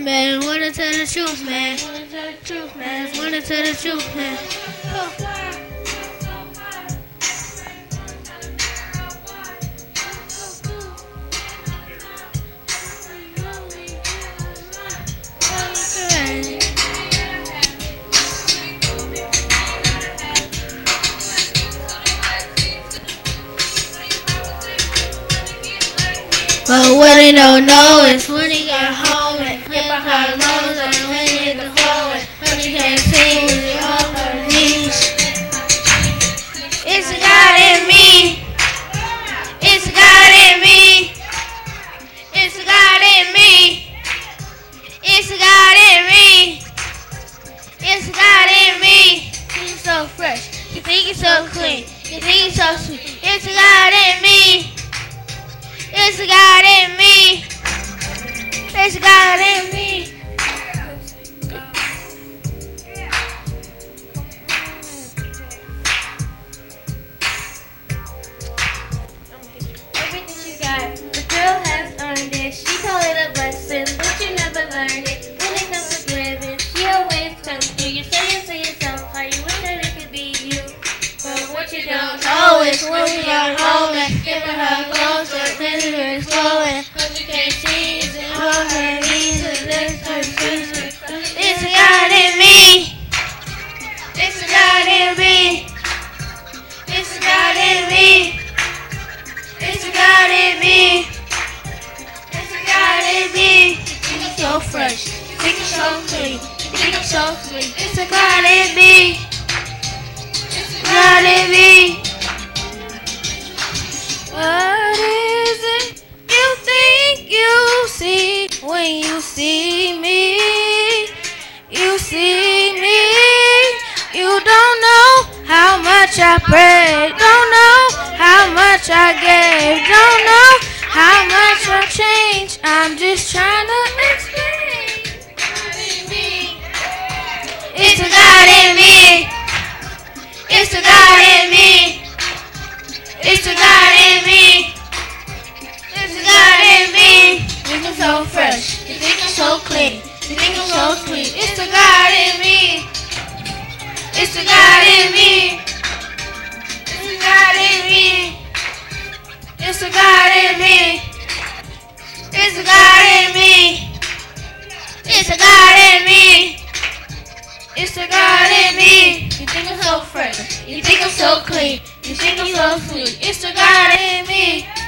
man. Wanna tell the truth, man. Wanna tell the truth, man. Wanna tell the truth, man. But what they don't know is when he got home and hit by her nose and when he hit the floor and when he can't see when he on her knees. It's God in me. It's God in me. It's God in me. It's God in me. It's God in me. He's so fresh. You think he's so clean. You think he's so sweet. It's God in me. It's God in me. It's God in me. Everything she got, the girl has earned it. She called it a blessing, but you never learned it. When it comes to giving, she always comes through. You say to yourself how you wish that it could be you. But what you don't know is when we are home and giving her clothes, but then it's flowing. Cause you can't see it's on her knees and lift her face. It's God in me. It's God in me. It's God in me. It's God in me. It's God in me. You think it's so fresh. You think it's so clean. You think it's so sweet. It's a God in me. It's God in me. What is it you think you see when you see me? You see me. You don't know how much I prayed. Don't know how much I gave. Don't know how much I changed. I'm just trying to explain. It's a God in me. It's a God in me. It's a God in me. It's a God in me. You think it's so fresh. You think it's so clean. You think it's so sweet. It's a God in me. It's a God in me. It's a God in me. It's a God in me. It's a God in me. It's a God in me. It's a God in me. You think I'm so fresh. You think I'm so clean. You think I'm so sweet. It's a God in me.